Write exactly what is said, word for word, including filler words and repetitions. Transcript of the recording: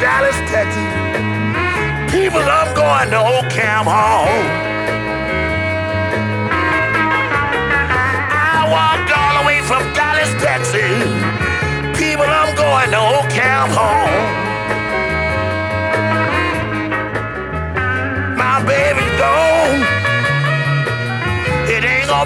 Dallas, Texas. People, I'm going to Ocam Hall. I walked all the way from Dallas, Texas